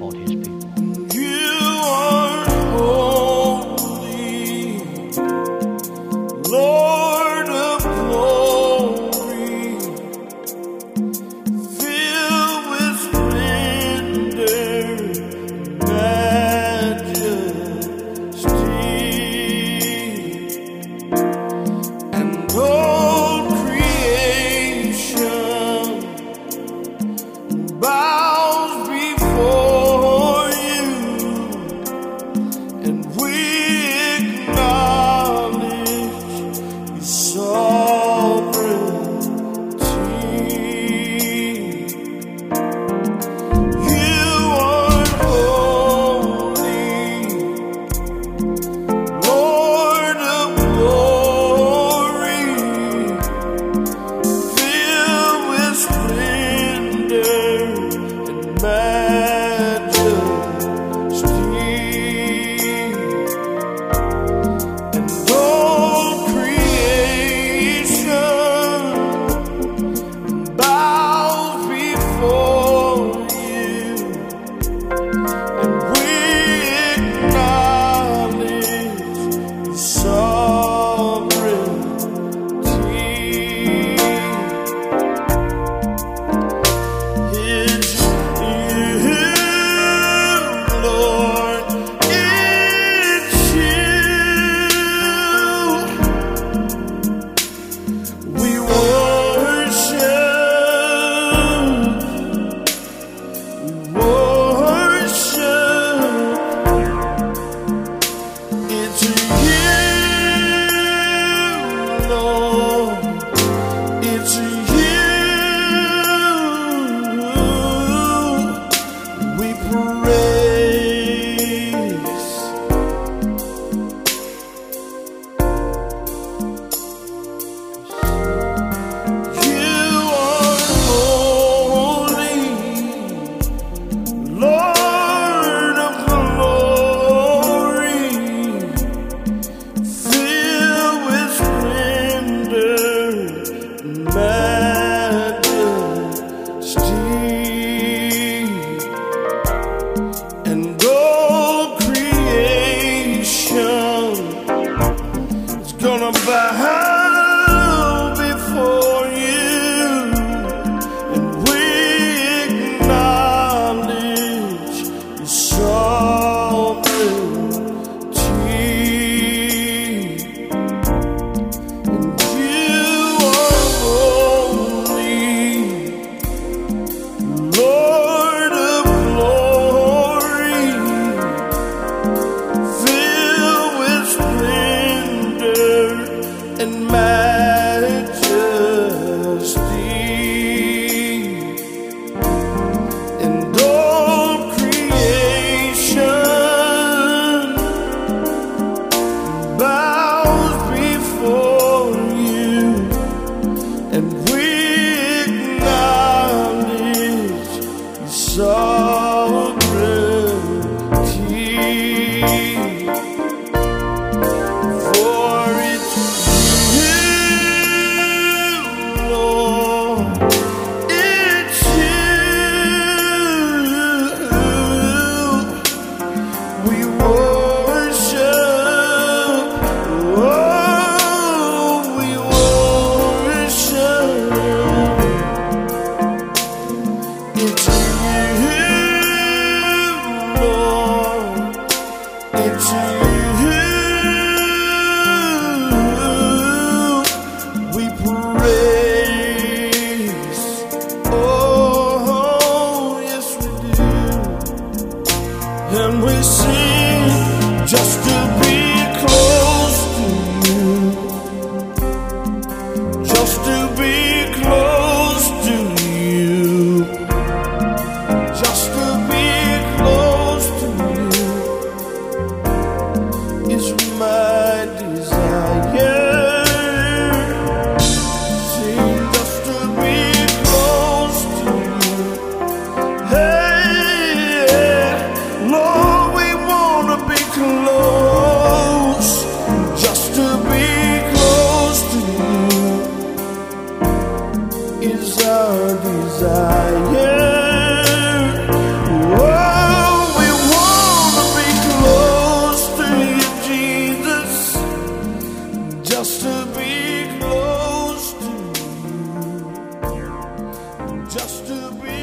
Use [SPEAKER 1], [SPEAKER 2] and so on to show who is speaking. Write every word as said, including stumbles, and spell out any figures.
[SPEAKER 1] on his people.
[SPEAKER 2] You are holy, Lord of glory, filled with splendor, majesty, and all creation bows before you, and we acknowledge your sovereignty. You are holy, Lord of glory, filled with splendor and majesty, and all creation bows before you, and we acknowledge your sovereignty. It's you, Lord, it's you. We worship, we worship. It's you, Lord, it's you. We praise. You are holy, Lord of glory, filled with splendor and majesty, and all creation is gonna bow before you, and we acknowledge your sovereignty. And you are holy, Lord of glory, filled with splendor and majesty, and all creation bows before you, and we acknowledge your sovereignty. For it's you, Lord, it's you. We worship, oh, we worship. It's you, Lord, it's you. We praise. Oh, yes, we do. And we sing just to be close to you, just to be close to you, just to be close to you is my desire. Sing just to be close to you. Hey, Lord, we wanna be close. just to be